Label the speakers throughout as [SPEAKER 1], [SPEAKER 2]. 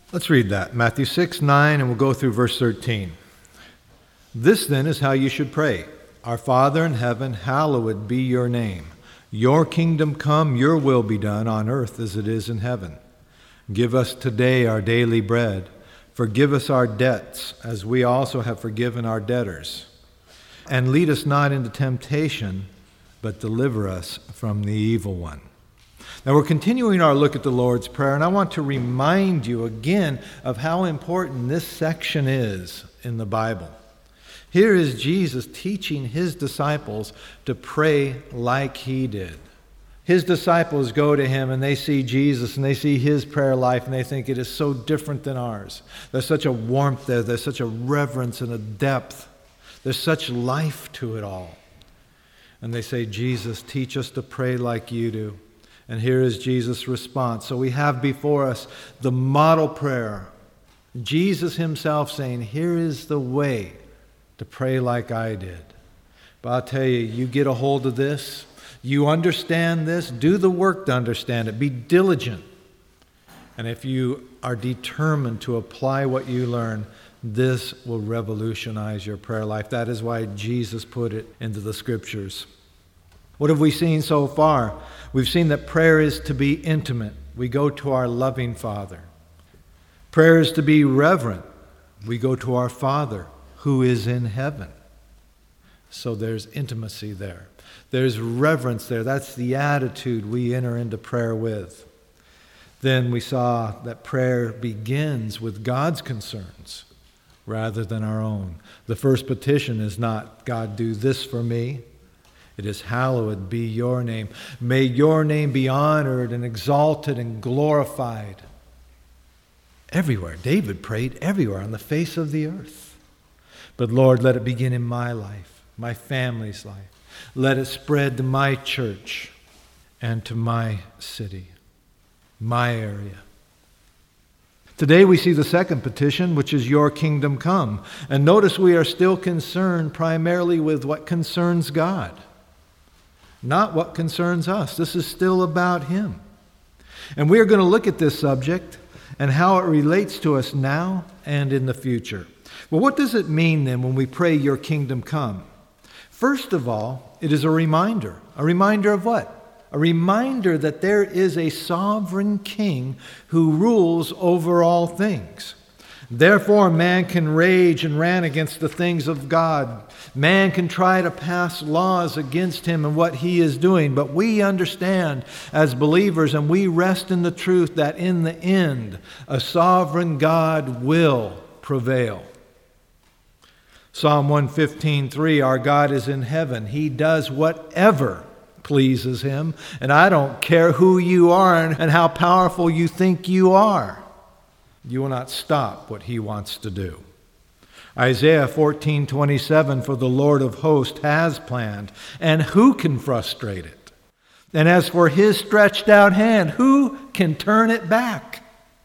[SPEAKER 1] Let's read that. Matthew 6, 9, and we'll go through verse 13. This then is how you should pray. Our Father in heaven, hallowed be your name. Your kingdom come, your will be done on earth as it is in heaven. Give us today our daily bread. Forgive us our debts, as we also have forgiven our debtors. And lead us not into temptation, but deliver us from the evil one. Now we're continuing our look at the Lord's Prayer, and I want to remind you again of how important this section is in the Bible. Here is Jesus teaching his disciples to pray like he did. His disciples go to him and they see Jesus and they see his prayer life and they think it is so different than ours. There's such a warmth there. There's such a reverence and a depth. There's such life to it all. And they say, Jesus, teach us to pray like you do. And here is Jesus' response. So we have before us the model prayer. Jesus himself saying, here is the way to pray like I did. But I'll tell you, you get a hold of this, you understand this, do the work to understand it, be diligent. And if you are determined to apply what you learn, this will revolutionize your prayer life. That is why Jesus put it into the Scriptures. What have we seen so far? We've seen that prayer is to be intimate. We go to our loving Father. Prayer is to be reverent. We go to our Father who is in heaven. So there's intimacy there. There's reverence there. That's the attitude we enter into prayer with. Then we saw that prayer begins with God's concerns rather than our own. The first petition is not, God, do this for me. It is, hallowed be your name. May your name be honored and exalted and glorified. Everywhere. David prayed everywhere on the face of the earth. But Lord, let it begin in my life, my family's life. Let it spread to my church and to my city, my area. Today we see the second petition, which is your kingdom come. And notice we are still concerned primarily with what concerns God, not what concerns us. This is still about him. And we are going to look at this subject and how it relates to us now and in the future. Well, what does it mean then when we pray your kingdom come? First of all, it is a reminder. A reminder of what? A reminder that there is a sovereign king who rules over all things. Therefore, man can rage and rant against the things of God. Man can try to pass laws against him and what he is doing. But we understand as believers, and we rest in the truth that in the end, a sovereign God will prevail. Psalm 115:3, our God is in heaven. He does whatever pleases him. And I don't care who you are and how powerful you think you are. You will not stop what he wants to do. Isaiah 14:27, for the Lord of hosts has planned, and who can frustrate it? And as for his stretched out hand, who can turn it back?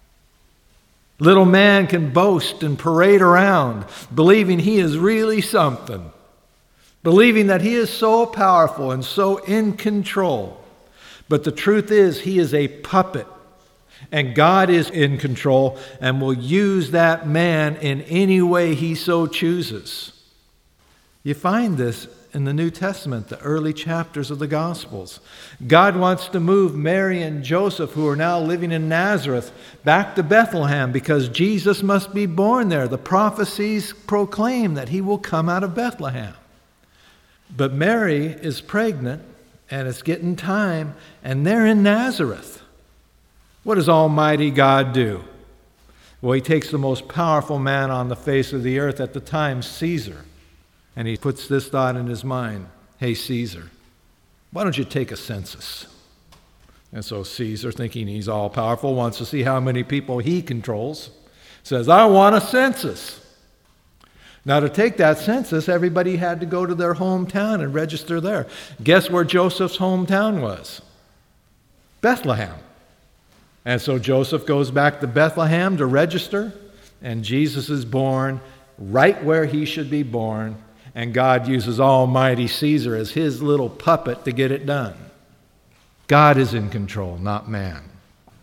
[SPEAKER 1] Little man can boast and parade around, believing he is really something, believing that he is so powerful and so in control. But the truth is, he is a puppet, and God is in control and will use that man in any way he so chooses. You find this in the New Testament, the early chapters of the Gospels. God wants to move Mary and Joseph, who are now living in Nazareth, back to Bethlehem because Jesus must be born there. The prophecies proclaim that he will come out of Bethlehem. But Mary is pregnant, and it's getting time, and they're in Nazareth. What does Almighty God do? Well, he takes the most powerful man on the face of the earth at the time, Caesar, and he puts this thought in his mind, hey, Caesar, why don't you take a census? And so Caesar, thinking he's all powerful, wants to see how many people he controls, says, I want a census. Now, to take that census, everybody had to go to their hometown and register there. Guess where Joseph's hometown was? Bethlehem. And so Joseph goes back to Bethlehem to register, and Jesus is born right where he should be born, and God uses Almighty Caesar as his little puppet to get it done. God is in control, not man.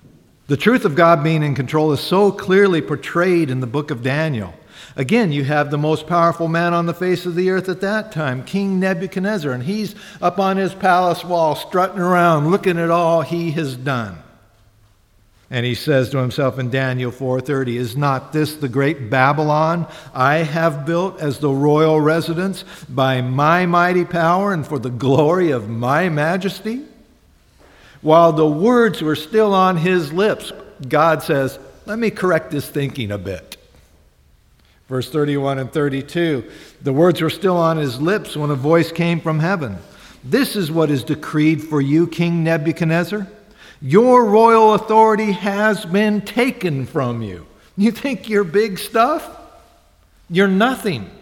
[SPEAKER 1] The truth of God being in control is so clearly portrayed in the book of Daniel. Again, you have the most powerful man on the face of the earth at that time, King Nebuchadnezzar, and he's up on his palace wall, strutting around, looking at all he has done. And he says to himself in Daniel 4:30, "Is not this the great Babylon I have built as the royal residence by my mighty power and for the glory of my majesty?" While the words were still on his lips, God says, let me correct his thinking a bit. Verse 31 and 32, the words were still on his lips when a voice came from heaven. "This is what is decreed for you, King Nebuchadnezzar. Your royal authority has been taken from you." You think you're big stuff? You're nothing.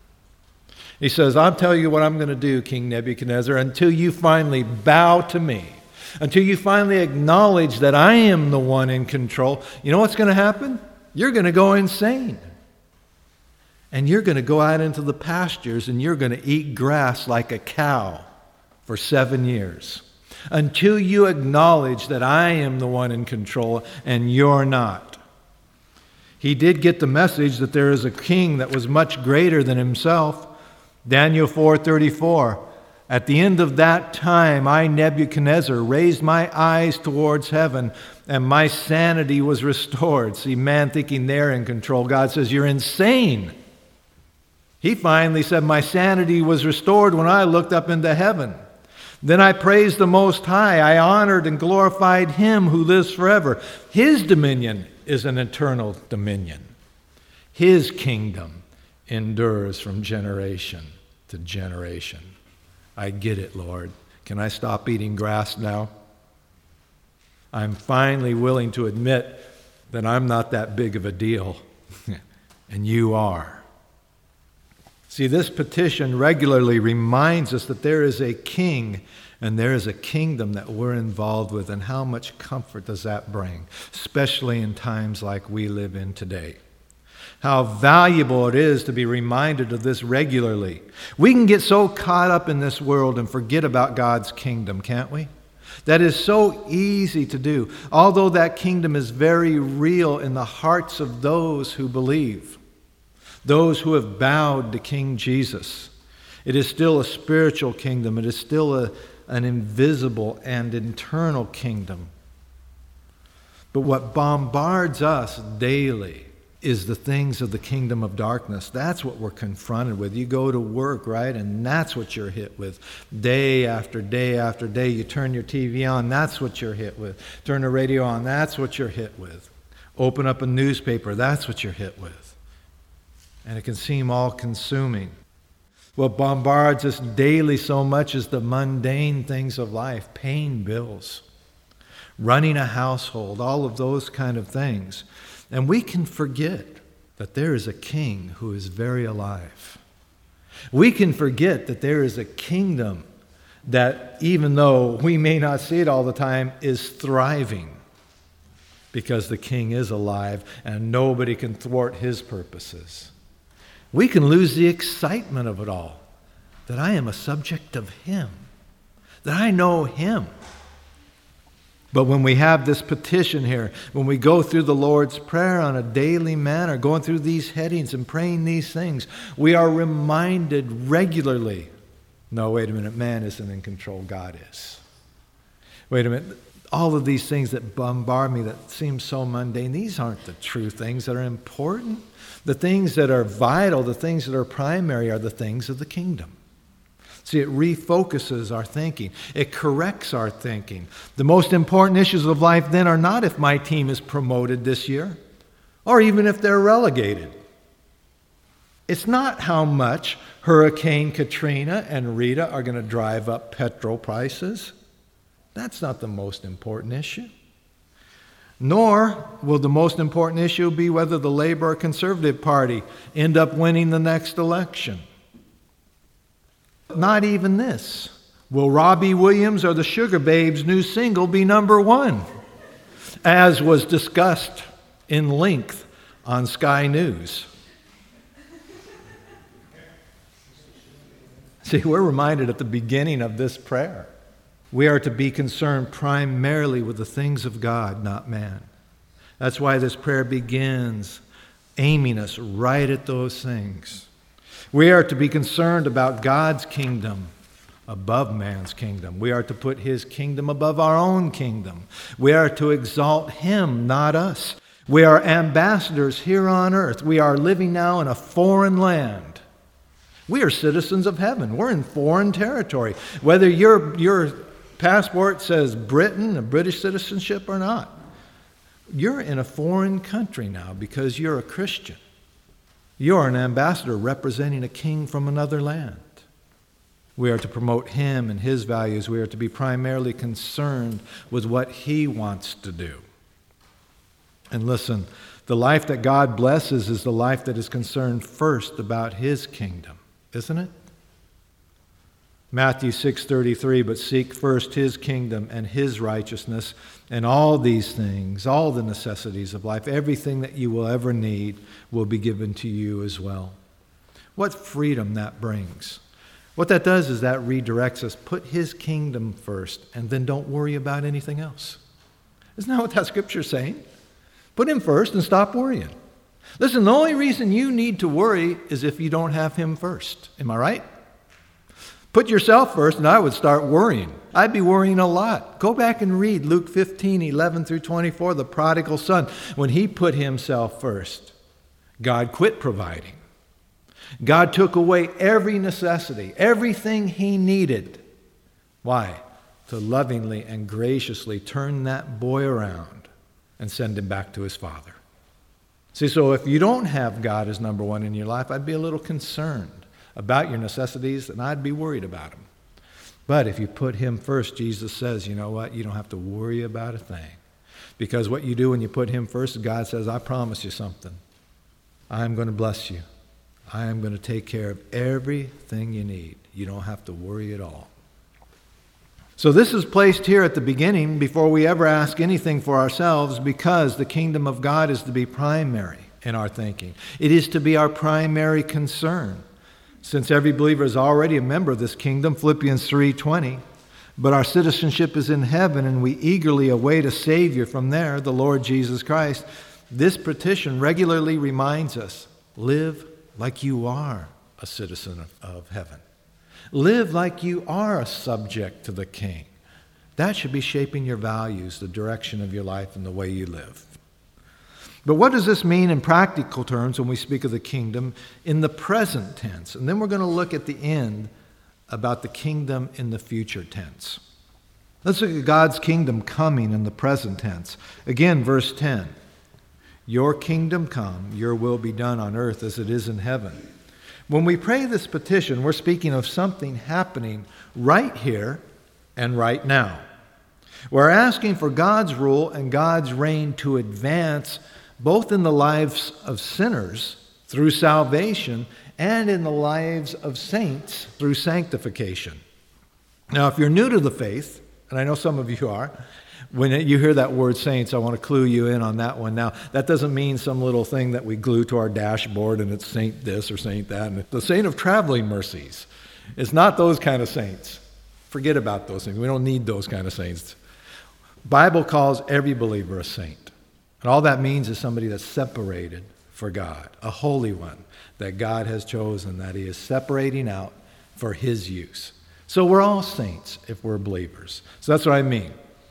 [SPEAKER 1] He says, "I'll tell you what I'm going to do, King Nebuchadnezzar, until you finally bow to me. Until you finally acknowledge that I am the one in control, you know what's going to happen? You're going to go insane. And you're going to go out into the pastures and you're going to eat grass like a cow for 7 years. Until you acknowledge that I am the one in control and you're not." He did get the message that there is a king that was much greater than himself. Daniel 4:34. "At the end of that time, I, Nebuchadnezzar, raised my eyes towards heaven, and my sanity was restored." See, man thinking they're in control. God says, you're insane. He finally said, "My sanity was restored when I looked up into heaven. Then I praised the Most High. I honored and glorified Him who lives forever. His dominion is an eternal dominion. His kingdom endures from generation to generation." I get it, Lord. Can I stop eating grass now? I'm finally willing to admit that I'm not that big of a deal, and you are. See, this petition regularly reminds us that there is a king and there is a kingdom that we're involved with, and how much comfort does that bring, especially in times like we live in today. How valuable it is to be reminded of this regularly. We can get so caught up in this world and forget about God's kingdom, can't we? That is so easy to do, although that kingdom is very real in the hearts of those who believe, those who have bowed to King Jesus. It is still a spiritual kingdom. It is still an invisible and eternal kingdom. But what bombards us daily is the things of the kingdom of darkness. That's what we're confronted with. You go to work, right? And that's what you're hit with. Day after day after day, you turn your TV on, that's what you're hit with. Turn the radio on, that's what you're hit with. Open up a newspaper, that's what you're hit with. And it can seem all-consuming. What bombards us daily so much is the mundane things of life, paying bills, running a household, all of those kind of things. And we can forget that there is a king who is very alive. We can forget that there is a kingdom that, even though we may not see it all the time, is thriving, because the king is alive and nobody can thwart his purposes. We can lose the excitement of it all, that I am a subject of him, that I know him. But when we have this petition here, when we go through the Lord's Prayer on a daily manner, going through these headings and praying these things, we are reminded regularly, no, wait a minute, man isn't in control, God is. Wait a minute, all of these things that bombard me that seem so mundane, these aren't the true things that are important. The things that are vital, the things that are primary, are the things of the kingdom. See, it refocuses our thinking. It corrects our thinking. The most important issues of life then are not if my team is promoted this year, or even if they're relegated. It's not how much Hurricane Katrina and Rita are going to drive up petrol prices. That's not the most important issue. Nor will the most important issue be whether the Labor or Conservative Party end up winning the next election. Not even this. Will Robbie Williams or the Sugar Babes' new single be number one? As was discussed in length on Sky News. See, we're reminded at the beginning of this prayer, we are to be concerned primarily with the things of God, not man. That's why this prayer begins aiming us right at those things. We are to be concerned about God's kingdom above man's kingdom. We are to put his kingdom above our own kingdom. We are to exalt him, not us. We are ambassadors here on earth. We are living now in a foreign land. We are citizens of heaven. We're in foreign territory. Whether your passport says Britain, a British citizenship or not, you're in a foreign country now because you're a Christian. You're an ambassador representing a king from another land. We are to promote him and his values. We are to be primarily concerned with what he wants to do. And listen, the life that God blesses is the life that is concerned first about his kingdom, isn't it? Matthew 6:33, but seek first his kingdom and his righteousness, and all these things, all the necessities of life, everything that you will ever need will be given to you as well. What freedom that brings. What that does is that redirects us. Put his kingdom first, and then don't worry about anything else. Isn't that what that scripture is saying? Put him first and stop worrying. Listen, the only reason you need to worry is if you don't have him first. Am I right? Put yourself first, and I would start worrying. I'd be worrying a lot. Go back and read Luke 15:11 through 24, the prodigal son. When he put himself first, God quit providing. God took away every necessity, everything he needed. Why? To lovingly and graciously turn that boy around and send him back to his father. See, so if you don't have God as number one in your life, I'd be a little concerned about your necessities, and I'd be worried about them. But if you put him first, Jesus says, you know what? You don't have to worry about a thing. Because what you do when you put him first, God says, I promise you something. I'm going to bless you. I am going to take care of everything you need. You don't have to worry at all. So this is placed here at the beginning before we ever ask anything for ourselves, because the kingdom of God is to be primary in our thinking. It is to be our primary concern. Since every believer is already a member of this kingdom, Philippians 3:20, but our citizenship is in heaven, and we eagerly await a Savior from there, the Lord Jesus Christ. This petition regularly reminds us, live like you are a citizen of heaven. Live like you are a subject to the King. That should be shaping your values, the direction of your life, and the way you live. But what does this mean in practical terms when we speak of the kingdom in the present tense? And then we're going to look at the end about the kingdom in the future tense. Let's look at God's kingdom coming in the present tense. Again, verse 10. Your kingdom come, your will be done on earth as it is in heaven. When we pray this petition, we're speaking of something happening right here and right now. We're asking for God's rule and God's reign to advance both in the lives of sinners through salvation and in the lives of saints through sanctification. Now, if you're new to the faith, and I know some of you are, when you hear that word saints, I want to clue you in on that one. Now, that doesn't mean some little thing that we glue to our dashboard and it's saint this or saint that. And the saint of traveling mercies. It's not those kind of saints. Forget about those things. We don't need those kind of saints. Bible calls every believer a saint. And all that means is somebody that's separated for God, a holy one that God has chosen, that he is separating out for his use. So we're all saints if we're believers. So that's what I mean.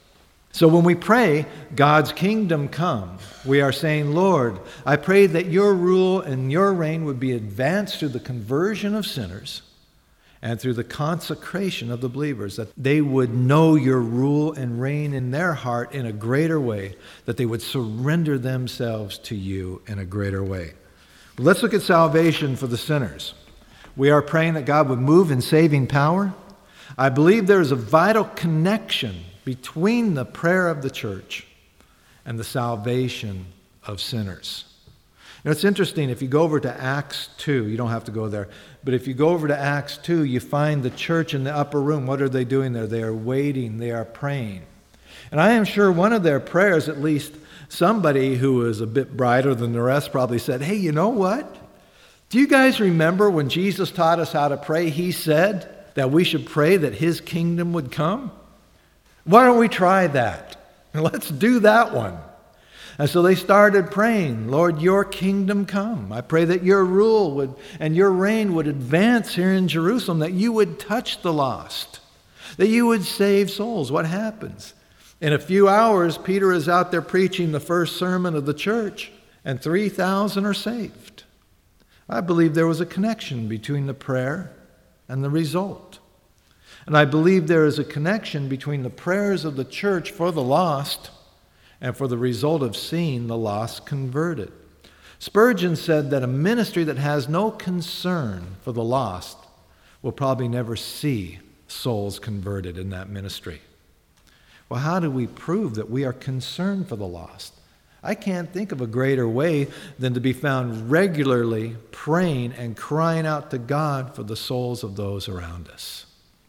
[SPEAKER 1] So when we pray, God's kingdom come, we are saying, Lord, I pray that your rule and your reign would be advanced through the conversion of sinners and through the consecration of the believers, that they would know your rule and reign in their heart in a greater way, that they would surrender themselves to you in a greater way. But let's look at salvation for the sinners. We are praying that God would move in saving power. I believe there is a vital connection between the prayer of the church and the salvation of sinners. Now, it's interesting, if you go over to Acts 2, you don't have to go there, but if you go over to Acts 2, you find the church in the upper room. What are they doing there? They are waiting, they are praying. And I am sure one of their prayers, at least somebody who was a bit brighter than the rest probably said, hey, you know what? Do you guys remember when Jesus taught us how to pray? He said that we should pray that his kingdom would come. Why don't we try that? Let's do that one. And so they started praying, Lord, your kingdom come. I pray that your rule and your reign would advance here in Jerusalem, that you would touch the lost, that you would save souls. What happens? In a few hours, Peter is out there preaching the first sermon of the church, and 3,000 are saved. I believe there was a connection between the prayer and the result. And I believe there is a connection between the prayers of the church for the lost and for the result of seeing the lost converted. Spurgeon said that a ministry that has no concern for the lost will probably never see souls converted in that ministry. Well, how do we prove that we are concerned for the lost? I can't think of a greater way than to be found regularly praying and crying out to God for the souls of those around us.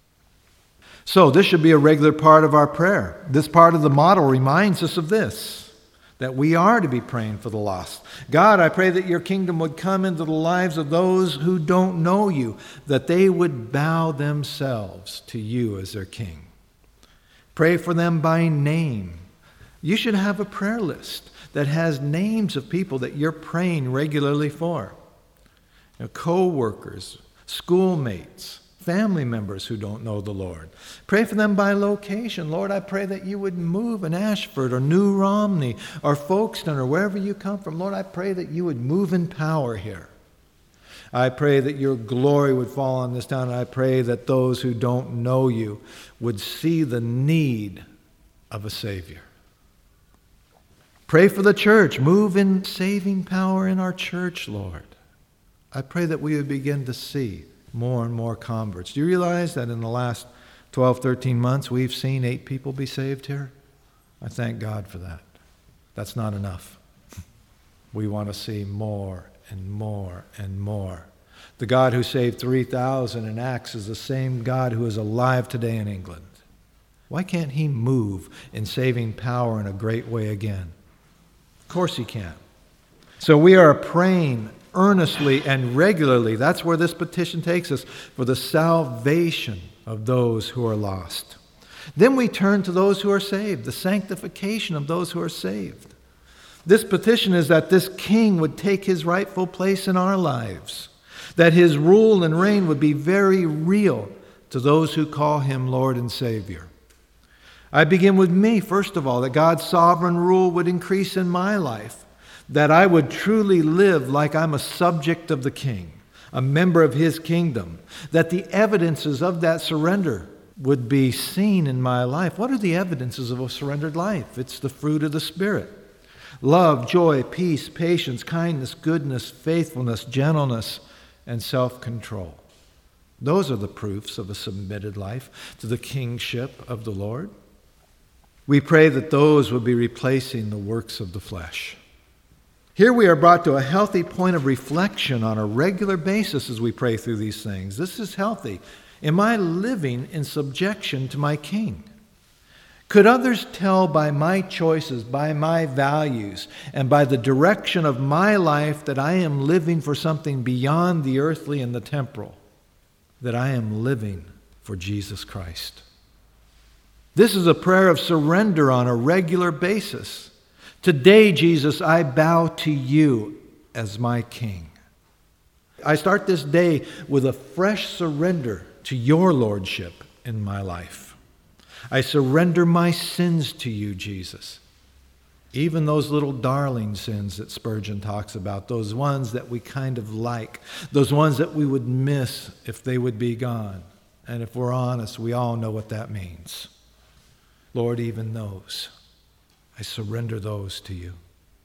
[SPEAKER 1] So this should be a regular part of our prayer. This part of the model reminds us of this, that we are to be praying for the lost. God, I pray that your kingdom would come into the lives of those who don't know you, that they would bow themselves to you as their king. Pray for them by name. You should have a prayer list that has names of people that you're praying regularly for. Co-workers, schoolmates, family members who don't know the Lord. Pray for them by location. Lord, I pray that you would move in Ashford or New Romney or Folkestone or wherever you come from. Lord, I pray that you would move in power here. I pray that your glory would fall on this town. And I pray that those who don't know you would see the need of a Savior. Pray for the church. Move in saving power in our church, Lord. I pray that we would begin to see more and more converts. Do you realize that in the last 12, 13 months, we've seen 8 people be saved here? I thank God for that. That's not enough. We want to see more and more and more. The God who saved 3,000 in Acts is the same God who is alive today in England. Why can't he move in saving power in a great way again? Of course he can. So we are praying earnestly and regularly. That's where this petition takes us, for the salvation of those who are lost. Then we turn to those who are saved, the sanctification of those who are saved. This petition is that this king would take his rightful place in our lives, that his rule and reign would be very real to those who call him Lord and Savior. I begin with me, first of all, that God's sovereign rule would increase in my life, that I would truly live like I'm a subject of the King, a member of his kingdom, that the evidences of that surrender would be seen in my life. What are the evidences of a surrendered life? It's the fruit of the Spirit. Love, joy, peace, patience, kindness, goodness, faithfulness, gentleness, and self-control. Those are the proofs of a submitted life to the kingship of the Lord. We pray that those would be replacing the works of the flesh. Here we are brought to a healthy point of reflection on a regular basis as we pray through these things. This is healthy. Am I living in subjection to my King? Could others tell by my choices, by my values, and by the direction of my life that I am living for something beyond the earthly and the temporal, that I am living for Jesus Christ? This is a prayer of surrender on a regular basis. Today, Jesus, I bow to you as my King. I start this day with a fresh surrender to your lordship in my life. I surrender my sins to you, Jesus. Even those little darling sins that Spurgeon talks about, those ones that we kind of like, those ones that we would miss if they would be gone. And if we're honest, we all know what that means. Lord, even those, I surrender those to you.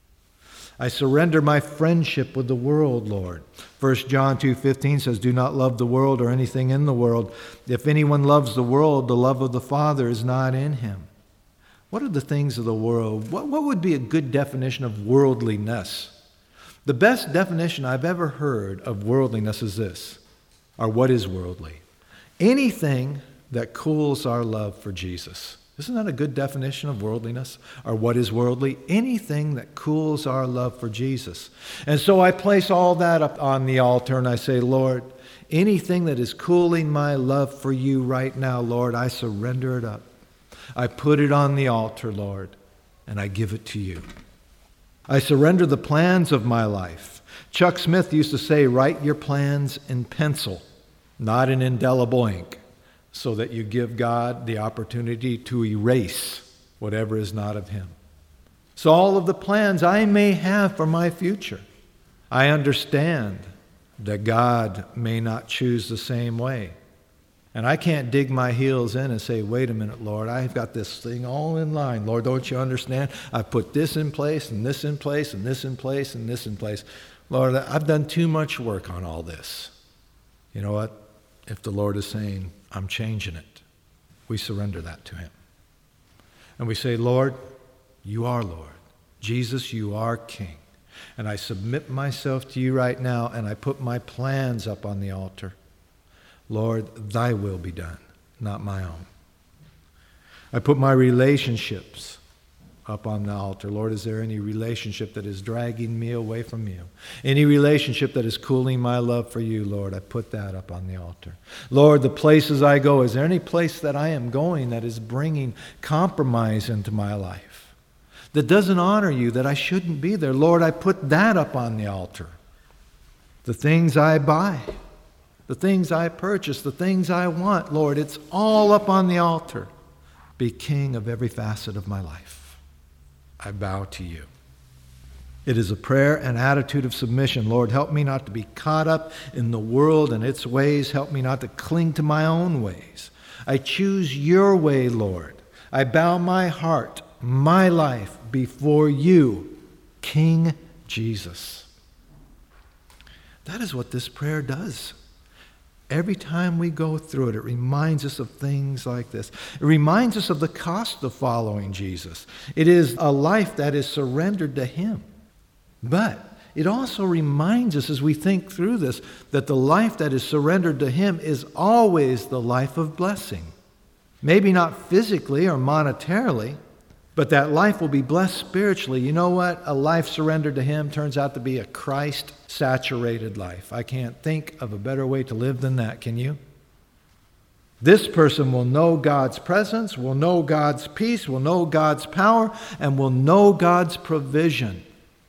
[SPEAKER 1] I surrender my friendship with the world, Lord. 1 John 2:15 says, do not love the world or anything in the world. If anyone loves the world, the love of the Father is not in him. What are the things of the world? What would be a good definition of worldliness? The best definition I've ever heard of worldliness is this, or what is worldly? Anything that cools our love for Jesus. Isn't that a good definition of worldliness? Or what is worldly? Anything that cools our love for Jesus. And so I place all that up on the altar and I say, Lord, anything that is cooling my love for you right now, Lord, I surrender it up. I put it on the altar, Lord, and I give it to you. I surrender the plans of my life. Chuck Smith used to say, write your plans in pencil, not in indelible ink, so that you give God the opportunity to erase whatever is not of Him. So all of the plans I may have for my future, I understand that God may not choose the same way. And I can't dig my heels in and say, wait a minute, Lord, I've got this thing all in line. Lord, don't you understand? I've put this in place, and this in place, and this in place, and this in place. Lord, I've done too much work on all this. You know what? If the Lord is saying, I'm changing it, we surrender that to Him. And we say, Lord, you are Lord. Jesus, you are King. And I submit myself to you right now, and I put my plans up on the altar. Lord, thy will be done, not my own. I put my relationships up on the altar. Lord, is there any relationship that is dragging me away from you? Any relationship that is cooling my love for you, Lord, I put that up on the altar. Lord, the places I go, is there any place that I am going that is bringing compromise into my life, that doesn't honor you, that I shouldn't be there? Lord, I put that up on the altar. The things I buy, the things I purchase, the things I want, Lord, it's all up on the altar. Be king of every facet of my life. I bow to you. It is a prayer and attitude of submission. Lord, help me not to be caught up in the world and its ways. Help me not to cling to my own ways. I choose your way, Lord. I bow my heart, my life before you, King Jesus. That is what this prayer does. Every time we go through it, it reminds us of things like this. It reminds us of the cost of following Jesus. It is a life that is surrendered to Him. But it also reminds us as we think through this that the life that is surrendered to Him is always the life of blessing. Maybe not physically or monetarily, but that life will be blessed spiritually. You know what? A life surrendered to Him turns out to be a Christ-saturated life. I can't think of a better way to live than that, can you? This person will know God's presence, will know God's peace, will know God's power, and will know God's provision.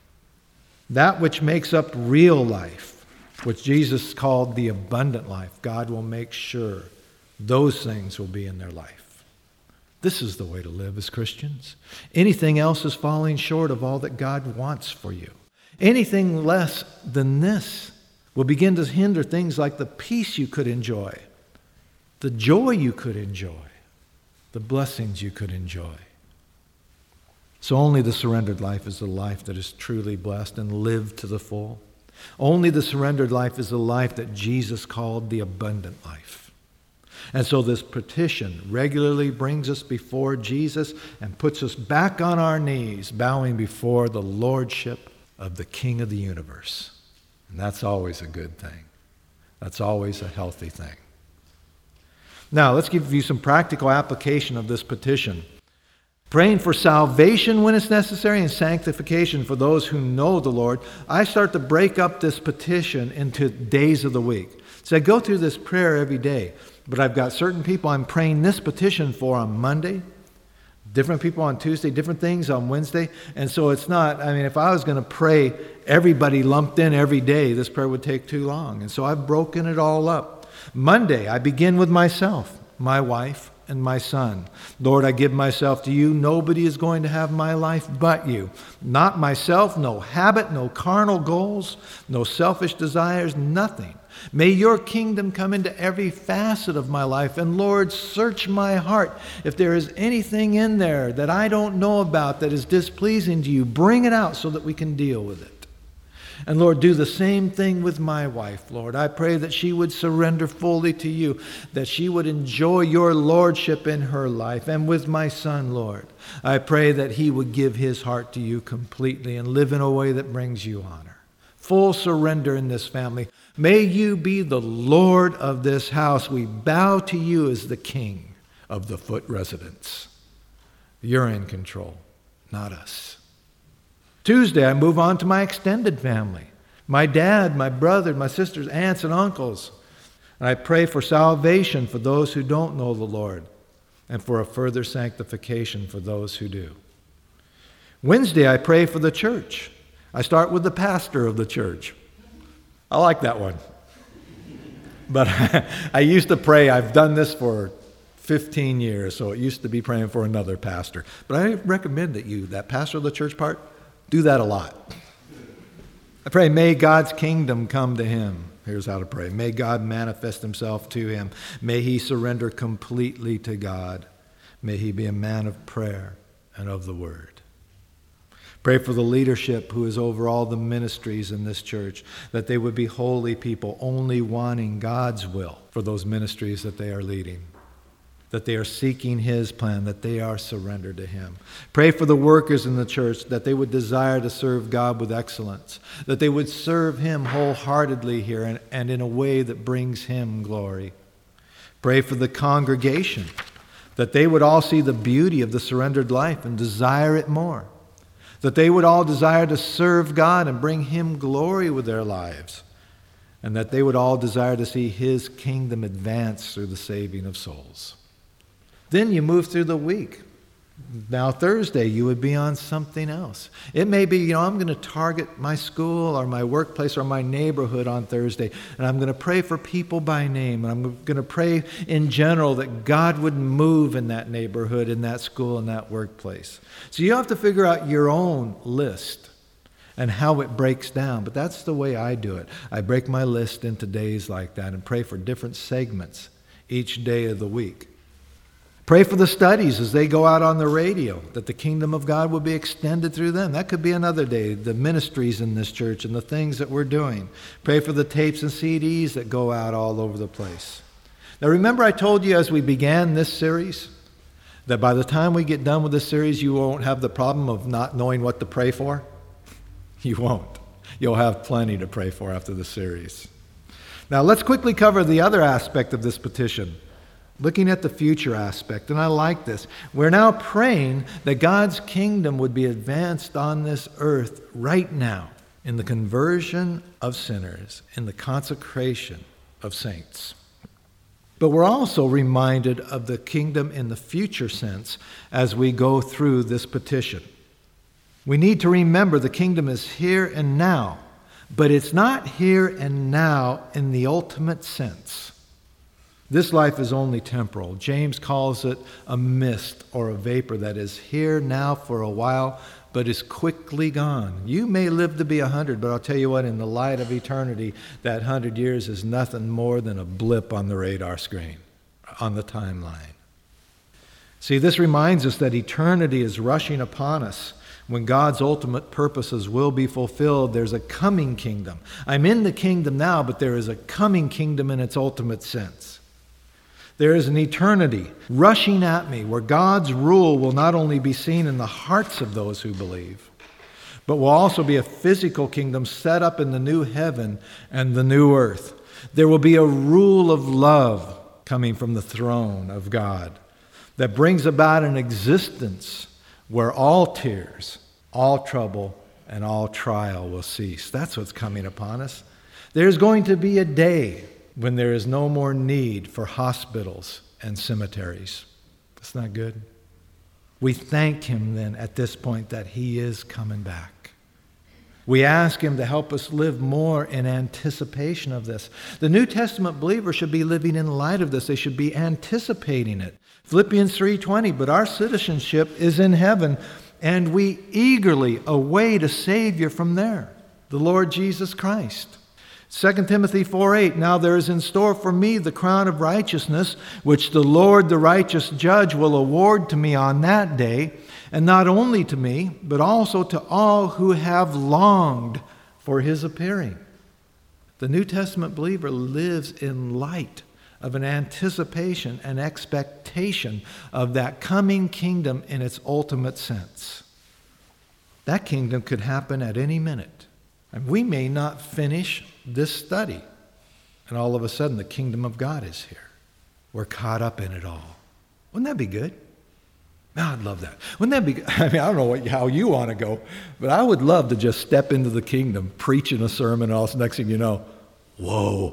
[SPEAKER 1] That which makes up real life, which Jesus called the abundant life, God will make sure those things will be in their life. This is the way to live as Christians. Anything else is falling short of all that God wants for you. Anything less than this will begin to hinder things like the peace you could enjoy, the joy you could enjoy, the blessings you could enjoy. So only the surrendered life is the life that is truly blessed and lived to the full. Only the surrendered life is the life that Jesus called the abundant life. And so this petition regularly brings us before Jesus and puts us back on our knees, bowing before the lordship of the King of the universe. And that's always a good thing. That's always a healthy thing. Now, let's give you some practical application of this petition. Praying for salvation when it's necessary and sanctification for those who know the Lord. I start to break up this petition into days of the week. So I go through this prayer every day. But I've got certain people I'm praying this petition for on Monday, different people on Tuesday, different things on Wednesday. And so it's not, if I was going to pray everybody lumped in every day, this prayer would take too long. And so I've broken it all up. Monday, I begin with myself, my wife, and my son. Lord, I give myself to you. Nobody is going to have my life but you. Not myself, no habit, no carnal goals, no selfish desires, nothing. May your kingdom come into every facet of my life. And Lord, search my heart. If there is anything in there that I don't know about that is displeasing to you, bring it out so that we can deal with it. And Lord, do the same thing with my wife, Lord. I pray that she would surrender fully to you, that she would enjoy your lordship in her life. And with my son, Lord, I pray that he would give his heart to you completely and live in a way that brings you honor. Full surrender in this family. May you be the Lord of this house. We bow to you as the King of the Foot residence. You're in control, not us. Tuesday, I move on to my extended family. My dad, my brother, my sisters, aunts, and uncles. And I pray for salvation for those who don't know the Lord and for a further sanctification for those who do. Wednesday, I pray for the church. I start with the pastor of the church. I like that one. But I used to pray, I've done this for 15 years, so it used to be praying for another pastor. But I recommend that pastor of the church part, do that a lot. I pray, may God's kingdom come to him. Here's how to pray. May God manifest himself to him. May he surrender completely to God. May he be a man of prayer and of the word. Pray for the leadership who is over all the ministries in this church, that they would be holy people, only wanting God's will for those ministries that they are leading, that they are seeking his plan, that they are surrendered to him. Pray for the workers in the church, that they would desire to serve God with excellence, that they would serve him wholeheartedly here and in a way that brings him glory. Pray for the congregation, that they would all see the beauty of the surrendered life and desire it more, that they would all desire to serve God and bring him glory with their lives, and that they would all desire to see his kingdom advance through the saving of souls. Then you move through the week. Now Thursday, you would be on something else. It may be, I'm going to target my school or my workplace or my neighborhood on Thursday, and I'm going to pray for people by name, and I'm going to pray in general that God would move in that neighborhood, in that school, in that workplace. So you have to figure out your own list and how it breaks down, but that's the way I do it. I break my list into days like that and pray for different segments each day of the week. Pray for the studies as they go out on the radio, that the kingdom of God will be extended through them. That could be another day, the ministries in this church and the things that we're doing. Pray for the tapes and CDs that go out all over the place. Now remember I told you as we began this series that by the time we get done with this series, you won't have the problem of not knowing what to pray for? You won't. You'll have plenty to pray for after the series. Now let's quickly cover the other aspect of this petition. Looking at the future aspect, and I like this. We're now praying that God's kingdom would be advanced on this earth right now in the conversion of sinners, in the consecration of saints. But we're also reminded of the kingdom in the future sense as we go through this petition. We need to remember the kingdom is here and now, but it's not here and now in the ultimate sense. This life is only temporal. James calls it a mist or a vapor that is here now for a while, but is quickly gone. You may live to be 100, but I'll tell you what, in the light of eternity, that 100 years is nothing more than a blip on the radar screen, on the timeline. See, this reminds us that eternity is rushing upon us. When God's ultimate purposes will be fulfilled, there's a coming kingdom. I'm in the kingdom now, but there is a coming kingdom in its ultimate sense. There is an eternity rushing at me where God's rule will not only be seen in the hearts of those who believe, but will also be a physical kingdom set up in the new heaven and the new earth. There will be a rule of love coming from the throne of God that brings about an existence where all tears, all trouble, and all trial will cease. That's what's coming upon us. There's going to be a day when there is no more need for hospitals and cemeteries. That's not good. We thank him then at this point that he is coming back. We ask him to help us live more in anticipation of this. The New Testament believer should be living in light of this. They should be anticipating it. Philippians 3:20, but our citizenship is in heaven, and we eagerly await a Savior from there, the Lord Jesus Christ. 2 Timothy 4:8, now there is in store for me the crown of righteousness, which the Lord, the righteous judge, will award to me on that day, and not only to me, but also to all who have longed for his appearing. The New Testament believer lives in light of an anticipation and expectation of that coming kingdom in its ultimate sense. That kingdom could happen at any minute. And we may not finish this study, and all of a sudden the kingdom of God is here. We're caught up in it all. Wouldn't that be good? Oh, I'd love that. Wouldn't that be good? I mean, I don't know how you want to go, but I would love to just step into the kingdom, preaching a sermon, and all next thing you know, whoa,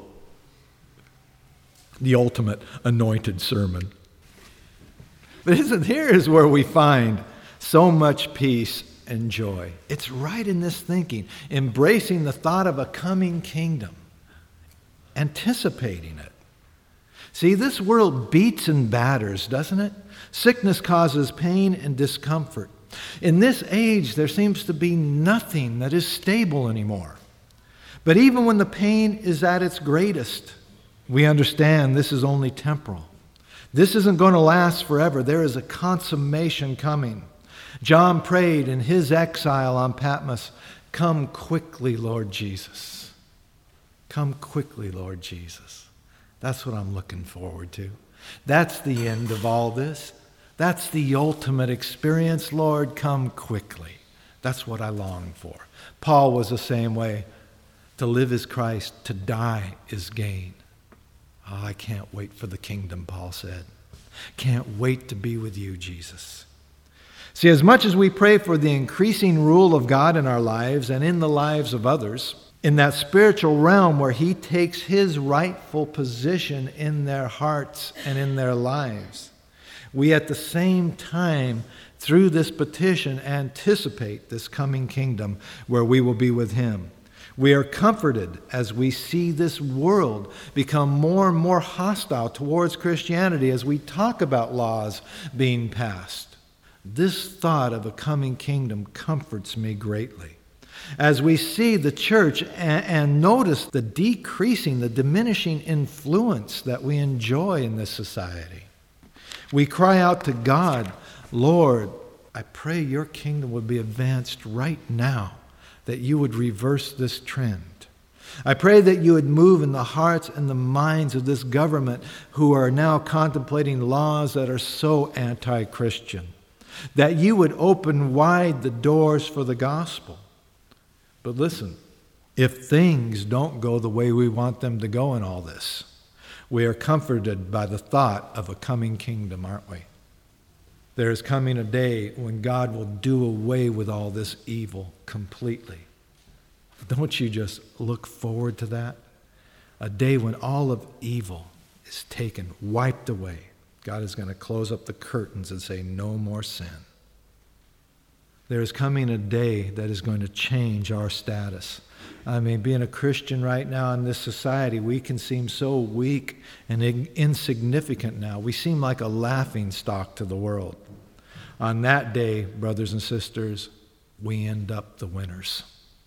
[SPEAKER 1] the ultimate anointed sermon. But here is where we find so much peace and joy. It's right in this thinking, embracing the thought of a coming kingdom, anticipating it. See, this world beats and batters, doesn't it? Sickness causes pain and discomfort. In this age, there seems to be nothing that is stable anymore. But even when the pain is at its greatest, we understand this is only temporal. This isn't going to last forever. There is a consummation coming. John prayed in his exile on Patmos, "Come quickly, Lord Jesus. Come quickly, Lord Jesus." That's what I'm looking forward to. That's the end of all this. That's the ultimate experience. Lord, come quickly. That's what I long for. Paul was the same way. To live is Christ, to die is gain. Oh, I can't wait for the kingdom, Paul said. Can't wait to be with you, Jesus. See, as much as we pray for the increasing rule of God in our lives and in the lives of others, in that spiritual realm where he takes his rightful position in their hearts and in their lives, we at the same time, through this petition, anticipate this coming kingdom where we will be with him. We are comforted as we see this world become more and more hostile towards Christianity as we talk about laws being passed. This thought of a coming kingdom comforts me greatly. As we see the church and notice the decreasing, the diminishing influence that we enjoy in this society, we cry out to God, "Lord, I pray your kingdom would be advanced right now, that you would reverse this trend. I pray that you would move in the hearts and the minds of this government who are now contemplating laws that are so anti-Christian, that you would open wide the doors for the gospel." But listen, if things don't go the way we want them to go in all this, we are comforted by the thought of a coming kingdom, aren't we? There is coming a day when God will do away with all this evil completely. Don't you just look forward to that? A day when all of evil is taken, wiped away. God is going to close up the curtains and say, "No more sin." There is coming a day that is going to change our status. I mean, being a Christian right now in this society, we can seem so weak and insignificant now. We seem like a laughing stock to the world. On that day, brothers and sisters, we end up the winners.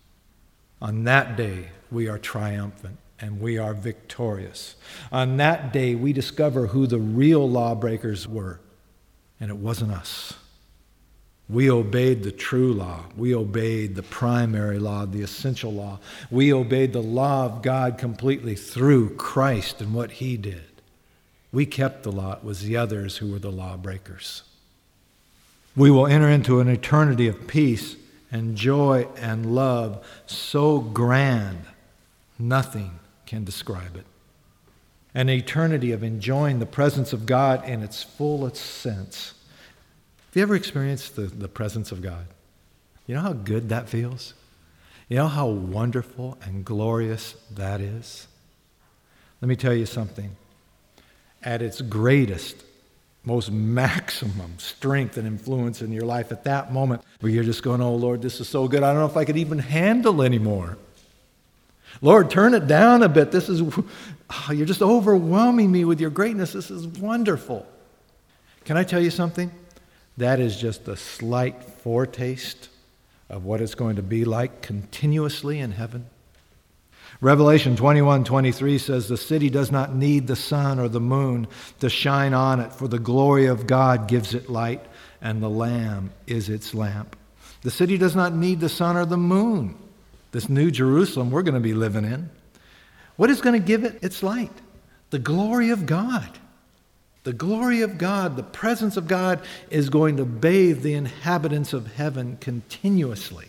[SPEAKER 1] On that day, we are triumphant and we are victorious. On that day, we discover who the real lawbreakers were, and it wasn't us. We obeyed the true law. We obeyed the primary law, the essential law. We obeyed the law of God completely through Christ and what he did. We kept the law. It was the others who were the lawbreakers. We will enter into an eternity of peace and joy and love so grand, nothing can describe it. An eternity of enjoying the presence of God in its fullest sense. Have you ever experienced the presence of God? You know how good that feels? You know how wonderful and glorious that is? Let me tell you something. At its greatest, most maximum strength and influence in your life at that moment where you're just going, "Oh, Lord, this is so good. I don't know if I could even handle anymore. Lord, turn it down a bit. You're just overwhelming me with your greatness. This is wonderful." Can I tell you something? That is just a slight foretaste of what it's going to be like continuously in heaven. Revelation 21:23 says, "The city does not need the sun or the moon to shine on it, for the glory of God gives it light, and the Lamb is its lamp." The city does not need the sun or the moon. This new Jerusalem we're going to be living in. What is going to give it its light? The glory of God. The glory of God, the presence of God is going to bathe the inhabitants of heaven continuously.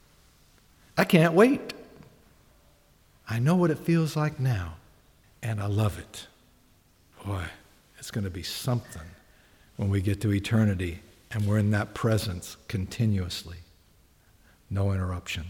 [SPEAKER 1] I can't wait. I know what it feels like now, and I love it. Boy, it's going to be something when we get to eternity and we're in that presence continuously. No interruption.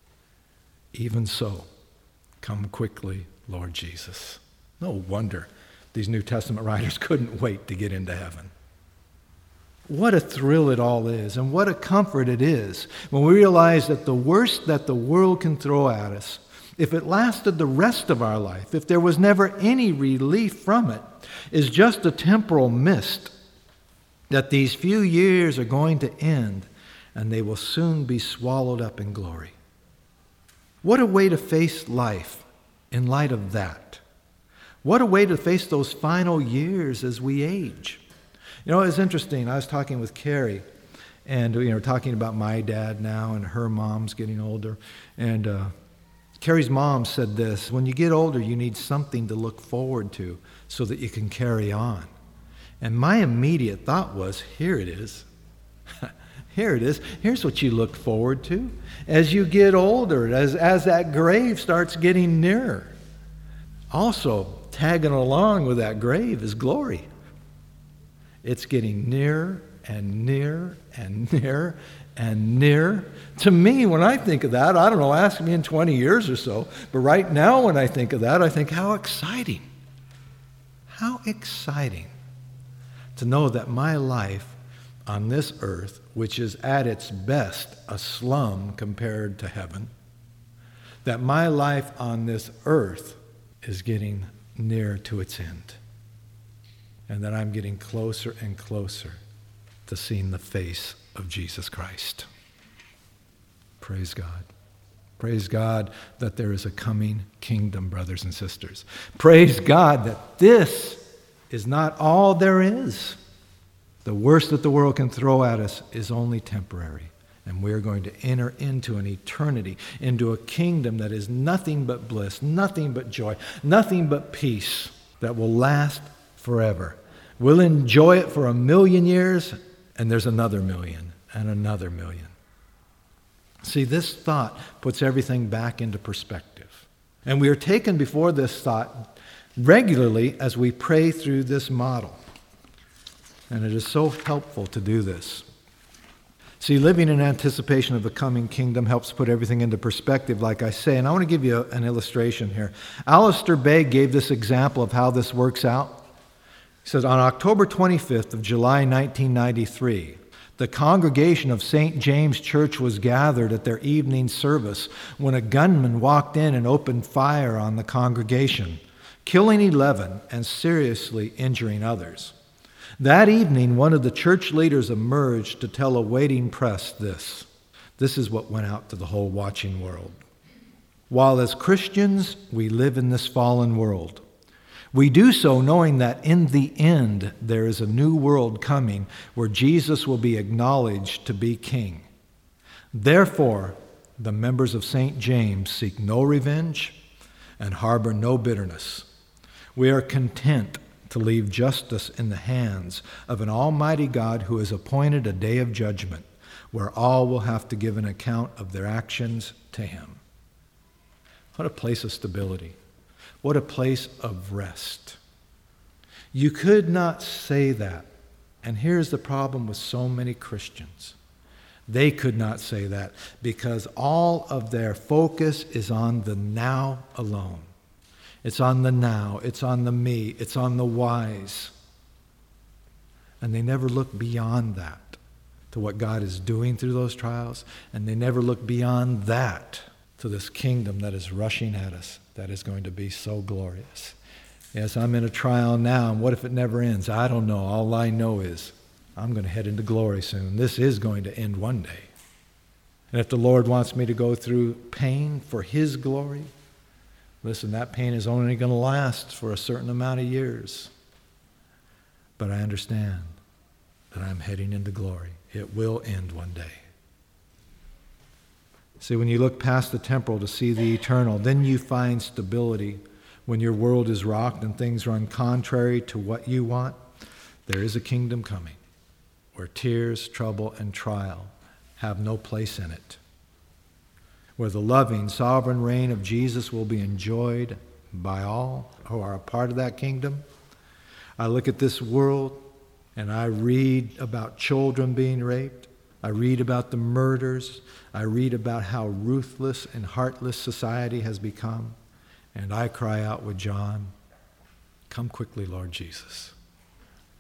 [SPEAKER 1] Even so, come quickly, Lord Jesus. No wonder these New Testament writers couldn't wait to get into heaven. What a thrill it all is, and what a comfort it is when we realize that the worst that the world can throw at us, if it lasted the rest of our life, if there was never any relief from it, is just a temporal mist, that these few years are going to end and they will soon be swallowed up in glory. What a way to face life in light of that. What a way to face those final years as we age. You know, it's interesting. I was talking with Carrie, and talking about my dad now, and her mom's getting older. And Carrie's mom said this: when you get older, you need something to look forward to so that you can carry on. And my immediate thought was, here it is. Here it is. Here's what you look forward to as you get older, as that grave starts getting nearer. Also, tagging along with that grave is glory. It's getting nearer and nearer and nearer and nearer. To me, when I think of that, I don't know, ask me in 20 years or so, but right now when I think of that, I think how exciting. How exciting to know that my life on this earth, which is at its best a slum compared to heaven, that my life on this earth is getting near to its end, and that I'm getting closer and closer to seeing the face of Jesus Christ. Praise God. Praise God that there is a coming kingdom, brothers and sisters. Praise God that this is not all there is. The worst that the world can throw at us is only temporary. And we're going to enter into an eternity, into a kingdom that is nothing but bliss, nothing but joy, nothing but peace that will last forever. We'll enjoy it for 1,000,000 years, and there's another 1,000,000 and another 1,000,000. See, this thought puts everything back into perspective. And we are taken before this thought regularly as we pray through this model. And it is so helpful to do this. See, living in anticipation of the coming kingdom helps put everything into perspective, like I say. And I want to give you an illustration here. Alistair Begg gave this example of how this works out. He says, on October 25th of July 1993, the congregation of St. James Church was gathered at their evening service when a gunman walked in and opened fire on the congregation, killing 11 and seriously injuring others. That evening, one of the church leaders emerged to tell a waiting press this. This is what went out to the whole watching world. While as Christians, we live in this fallen world, we do so knowing that in the end, there is a new world coming where Jesus will be acknowledged to be king. Therefore, the members of St. James seek no revenge and harbor no bitterness. We are content to leave justice in the hands of an almighty God who has appointed a day of judgment where all will have to give an account of their actions to him. What a place of stability. What a place of rest. You could not say that. And here's the problem with so many Christians. They could not say that because all of their focus is on the now alone. It's on the now, it's on the me, it's on the whys. And they never look beyond that to what God is doing through those trials, and they never look beyond that to this kingdom that is rushing at us, that is going to be so glorious. Yes, I'm in a trial now, and what if it never ends? I don't know. All I know is I'm going to head into glory soon. This is going to end one day. And if the Lord wants me to go through pain for his glory, listen, that pain is only going to last for a certain amount of years. But I understand that I'm heading into glory. It will end one day. See, when you look past the temporal to see the eternal, then you find stability. When your world is rocked and things run contrary to what you want, there is a kingdom coming where tears, trouble, and trial have no place in it, where the loving, sovereign reign of Jesus will be enjoyed by all who are a part of that kingdom. I look at this world and I read about children being raped. I read about the murders. I read about how ruthless and heartless society has become. And I cry out with John, "Come quickly, Lord Jesus.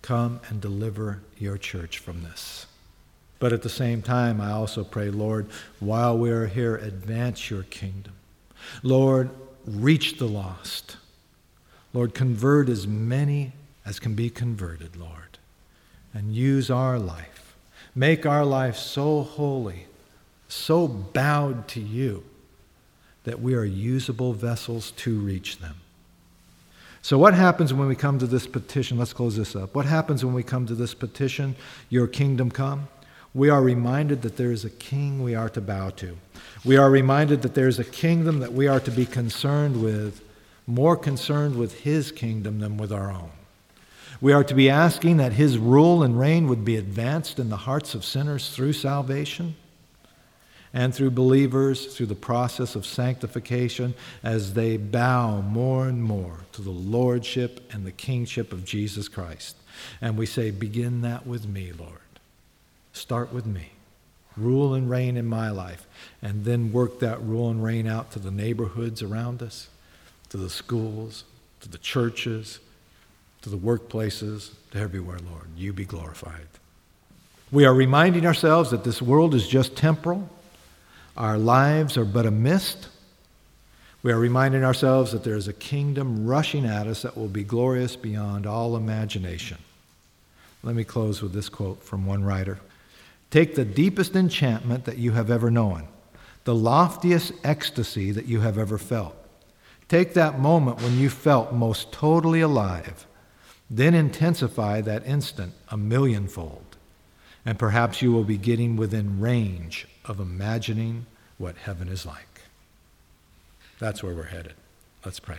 [SPEAKER 1] come and deliver your church from this. But at the same time, I also pray, Lord, while we are here, advance your kingdom. Lord, reach the lost. Lord, convert as many as can be converted, Lord, and use our life. Make our life so holy, so bowed to you, that we are usable vessels to reach them. So what happens when we come to this petition? Let's close this up. What happens when we come to this petition, your kingdom come? We are reminded that there is a king we are to bow to. We are reminded that there is a kingdom that we are to be concerned with, more concerned with his kingdom than with our own. We are to be asking that his rule and reign would be advanced in the hearts of sinners through salvation and through believers through the process of sanctification as they bow more and more to the lordship and the kingship of Jesus Christ. And we say, begin that with me, Lord. Start with me. Rule and reign in my life, and then work that rule and reign out to the neighborhoods around us, to the schools, to the churches, to the workplaces, to everywhere, Lord. You be glorified. We are reminding ourselves that this world is just temporal. Our lives are but a mist. We are reminding ourselves that there is a kingdom rushing at us that will be glorious beyond all imagination. Let me close with this quote from one writer. Take the deepest enchantment that you have ever known, the loftiest ecstasy that you have ever felt. Take that moment when you felt most totally alive, then intensify that instant a millionfold, and perhaps you will be getting within range of imagining what heaven is like. That's where we're headed. Let's pray.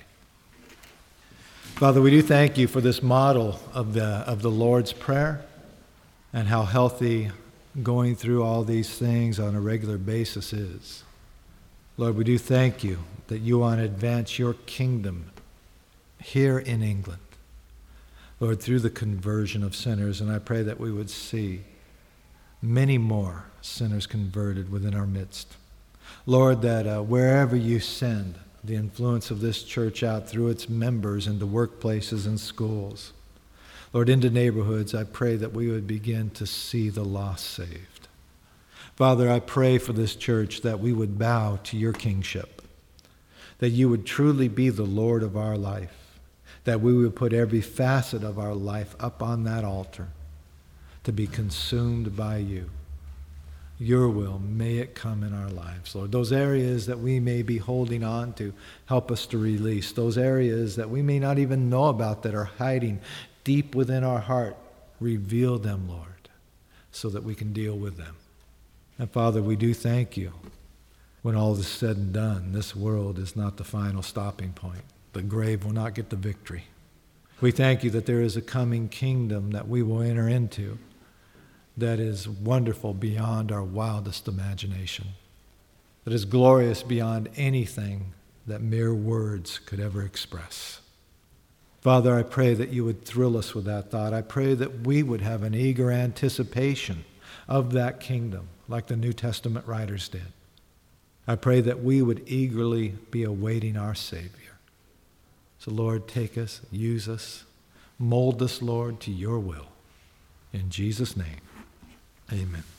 [SPEAKER 1] Father, we do thank you for this model of the Lord's Prayer and how healthy going through all these things on a regular basis is. Lord, we do thank you that you want to advance your kingdom here in England. Lord, through the conversion of sinners, and I pray that we would see many more sinners converted within our midst. Lord, that wherever you send the influence of this church out through its members into workplaces and schools, Lord, into neighborhoods, I pray that we would begin to see the lost saved. Father, I pray for this church that we would bow to your kingship, that you would truly be the Lord of our life, that we would put every facet of our life up on that altar to be consumed by you. Your will, may it come in our lives, Lord. Those areas that we may be holding on to, help us to release. Those areas that we may not even know about that are hiding deep within our heart, reveal them, Lord, so that we can deal with them. And Father, we do thank you. When all is said and done, this world is not the final stopping point. The grave will not get the victory. We thank you that there is a coming kingdom that we will enter into that is wonderful beyond our wildest imagination, that is glorious beyond anything that mere words could ever express. Father, I pray that you would thrill us with that thought. I pray that we would have an eager anticipation of that kingdom, like the New Testament writers did. I pray that we would eagerly be awaiting our Savior. So, Lord, take us, use us, mold us, Lord, to your will. In Jesus' name, amen.